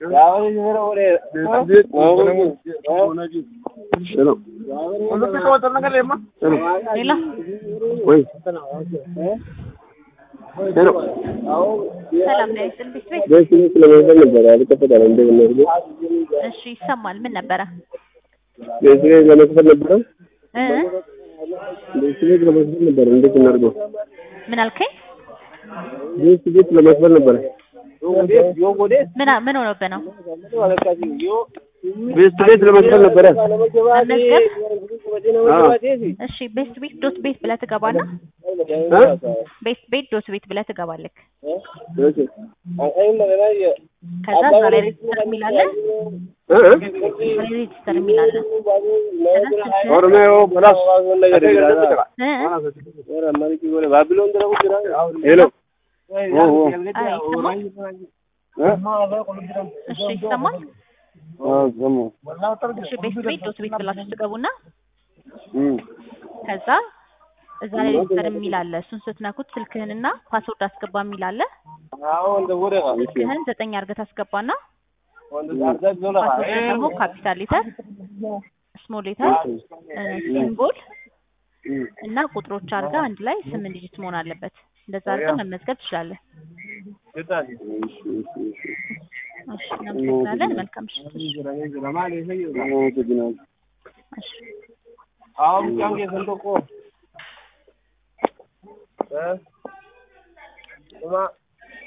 ምን ሆነብህ ነው? ቤስት ቤት ለመክፈል ነበር። እሺ ቤስት ቤት ዶት ቤት ብለህ ትገባና ቤስት ቤት ዶት ቤት ብለህ ትገባለህ። ከዛ ዛሬ ሬጅስተር የሚላለ ሬጅስተር የሚላለ ኦሮሚዮ በላስ ሄሎ እሺ ይሰማል? እሺ ቤስት ቤት ዶት ቤት ብላችሁ ትገቡና ከዛ እዛ ላይ ሬጅስተር የሚላለ እሱን ስትነኩት ስልክህንና ፓስወርድ አስገባ የሚላለ ስልክህን 9 አድርገህ ታስገባና ፓስወርድ ደግሞ ካፒታል ሌተር ስሞል ሌተር ሲምቦል እና ቁጥሮች አድርጋ አንድ ላይ 8 ዲጂት መሆን አለበት። እንደዛ አድርገህ መመዝገብ ትችላለህ። እሺ እናመሰግናለን። መልካም ምሽት። አሁን ጫንቄ ሰንቶቆ